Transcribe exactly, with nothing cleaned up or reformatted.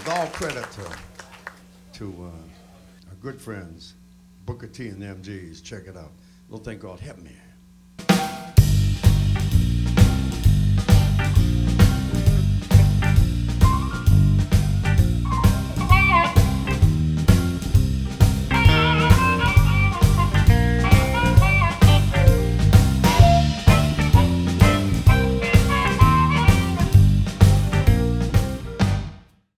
all credit to, to uh, our good friends, Booker T and the M Gs. Check it out. A little thing called Help Me.